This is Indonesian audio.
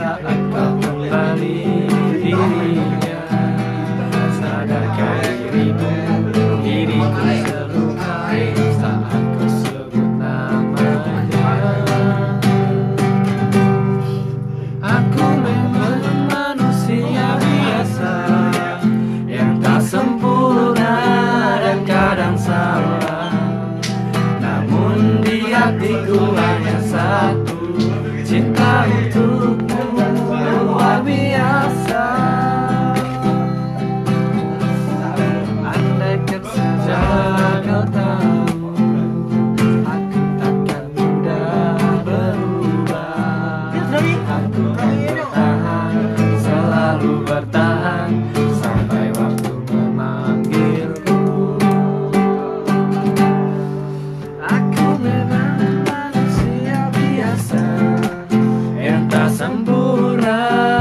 saat kau kembali dirinya. Sadarkah diriku selukai saat kau sebut namanya. Aku memang manusia biasa yang tak sempurna dan kadang salah. Namun di hatiku hanya satu, cinta untukmu luar biasa. Andaikan saja kau tahu, aku takkan mudah berubah. Aku akan bertahan, selalu bertahan sampai waktu memanggilku. Aku memang manusia biasa yang tak sempurna